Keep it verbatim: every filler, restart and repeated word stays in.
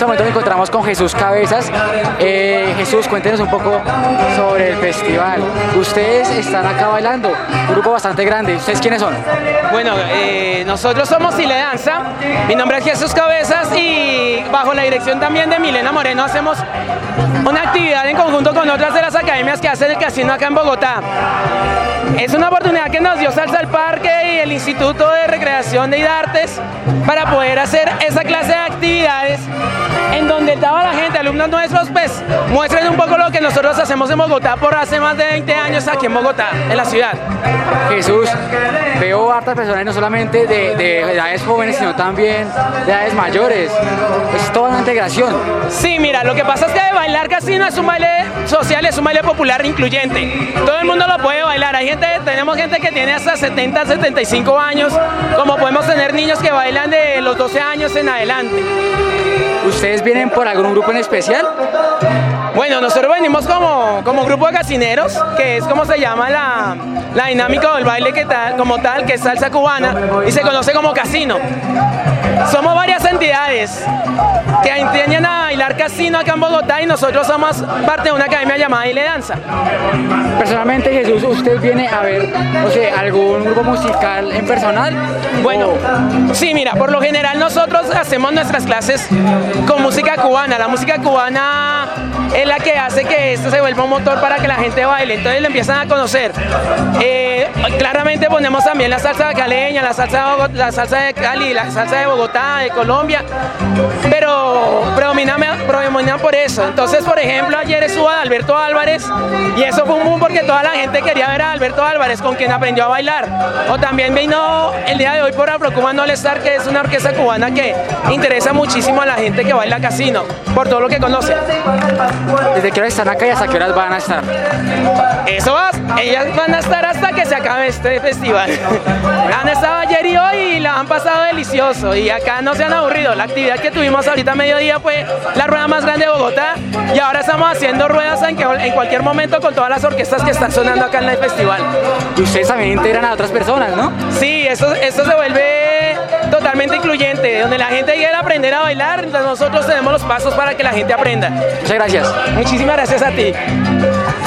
este momento nos encontramos con Jesús Cabezas. Eh, Jesús, cuéntenos un poco sobre el festival. Ustedes están acá bailando, un grupo bastante grande. ¿Ustedes quiénes son? Bueno, eh, nosotros somos Ile Danza. Mi nombre es Jesús Cabezas y bajo la dirección también de Milena Moreno hacemos una actividad en conjunto con otras de las academias que hacen el casino acá en Bogotá. Es una oportunidad que nos dio Salsa al Parque y el Instituto de Recreación de IDARTES para poder hacer esa clase de actividades en donde toda la gente, alumnos nuestros, pues muestren un poco lo que nosotros hacemos en Bogotá por hace más de veinte años aquí en Bogotá, en la ciudad. Jesús, veo hartas personas no solamente de, de edades jóvenes, sino también de edades mayores. Es toda una integración. Sí, mira, lo que pasa es que bailar casino es un baile social, es un baile popular incluyente. Todo el mundo lo puede bailar. Hay gente, tenemos gente que tiene hasta setenta, setenta y cinco años, como podemos tener niños que bailan de los doce años en adelante. ¿Ustedes vienen por algún grupo en especial? Bueno, nosotros venimos como, como grupo de casineros, que es como se llama la, la dinámica del baile que tal, como tal, que es salsa cubana y se conoce como casino. Somos varias entidades que enseñan a bailar casino acá en Bogotá y nosotros somos parte de una academia llamada Ile Danza. Personalmente, Jesús, ¿usted viene a ver, o sea, algún grupo musical en personal? Bueno, o... sí, mira, por lo general nosotros hacemos nuestras clases con música cubana. La música cubana es la que hace que esto se vuelva un motor para que la gente baile, entonces lo empiezan a conocer. Eh, claramente ponemos también la salsa caleña, la salsa de Bogotá, la salsa de Cali, la salsa de Bogotá, de Colombia, pero predominan, predominan por eso. Entonces, por ejemplo, ayer estuvo Alberto Álvarez y eso fue un boom porque toda la gente quería ver a Alberto Álvarez, con quien aprendió a bailar. O también vino el día de hoy por Afrocuban All Star, que es una orquesta cubana que interesa muchísimo a la gente que baila casino, por todo lo que conoce. ¿Desde qué hora están acá y hasta qué horas van a estar? Eso va, ellas van a estar hasta que se acabe este festival. Han estado ayer y hoy y la han pasado delicioso y acá no se han aburrido. La actividad que tuvimos ahorita a mediodía fue la rueda más grande de Bogotá y ahora estamos haciendo ruedas en, que, en cualquier momento con todas las orquestas que están sonando acá en el festival. Y ustedes también integran a otras personas, ¿no? Sí, esto, esto se vuelve totalmente incluyente, donde la gente quiere aprender a bailar, nosotros tenemos los pasos para que la gente aprenda. Muchas gracias. Muchísimas gracias a ti.